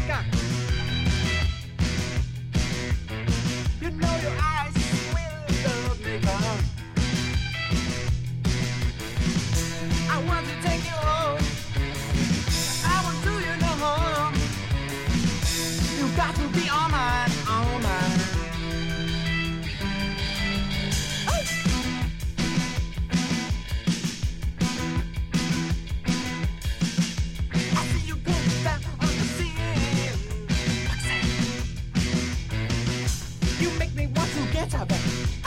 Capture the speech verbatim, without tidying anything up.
maker. You know your eyes will love maker. I want to take you home. I won't do you no harm. You got to be all mine, all mine. I see you go down on the scene. You make me want to get up.